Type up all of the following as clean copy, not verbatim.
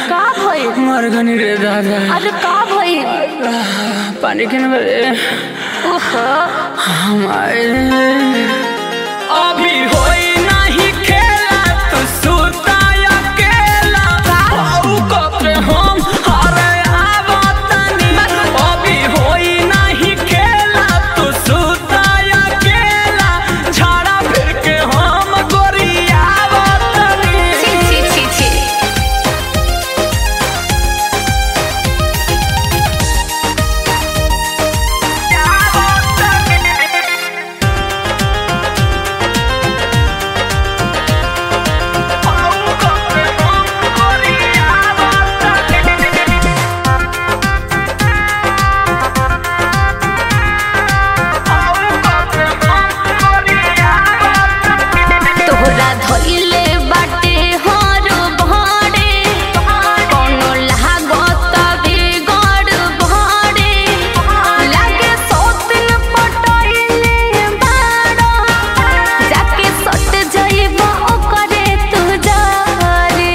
का भई मर गनी रे दादा। अरे का भई पानी के न रे ओहो हमारे अभी होई नहीं खेला तू सुता अकेला आऊ कपरे हम हारे आवतनी अभी होई नहीं खेला तू सुता अकेला झाड़ा फिर के हम गोरिया आवतनी छी छी छी छी तोहरा धइले बाटे हर भड़े कोनो लागत बिगड़ भड़े लागे सोतिन पटइले बाड़ा जाके सट जइबो ओकरे तू जारे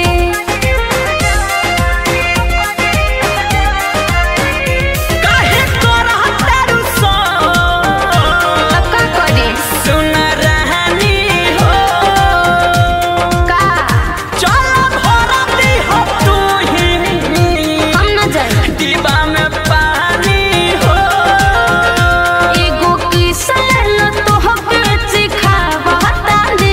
काहे तोरा तारू सो तब का करी सुन रहनी हो का चल भरती हो तू ही हम न जाए डिब्बा में पानी हो एगो किसल तोहके सिखावता रे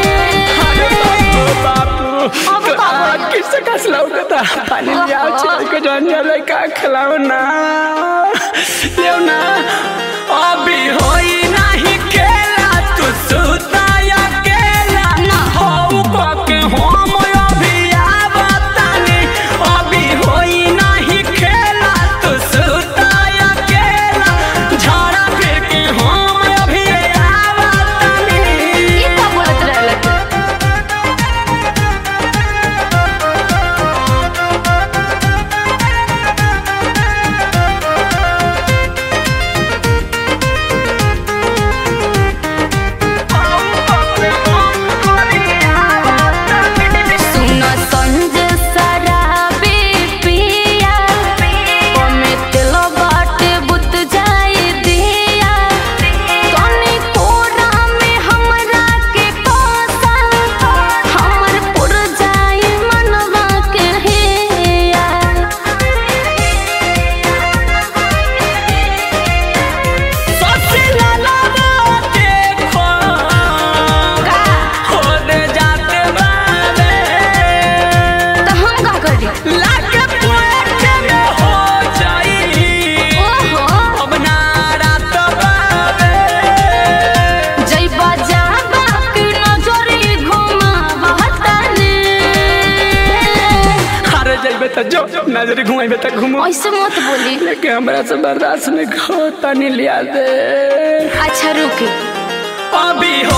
बापू अब का होई? किससे कस लौकता पानी लिया चाय को जान जाले का खिलाओ ना लेओ ना अभी होई नहीं खेला तू सुता अकेला ना। हो के हम अभी आवतानी अभी होई नहीं खेला तू सुता अकेला झाड़ा फिर के हम अभी आवतानी ई का बोलत रहल सुन संजय शराबी पिया ओमे तेल बाटे बुत जाए दिया तनी कोरा में हमरा के कोसा हमर पुर जाए मनवा के हिया सबसे लाला देखो का होने जाते बाबे त हम का करी लाके पोएट में हो जाई ओहो अब ना रात बाबे जइबा जाबा के नजरी घुमावता ने अरे जइबे त जो नजर घुमाइबे त घुमो ऐसे मत बोली लेकिन हमरा से बर्दाश्त नहीं होता नहीं लिया दे अच्छा रुके अभी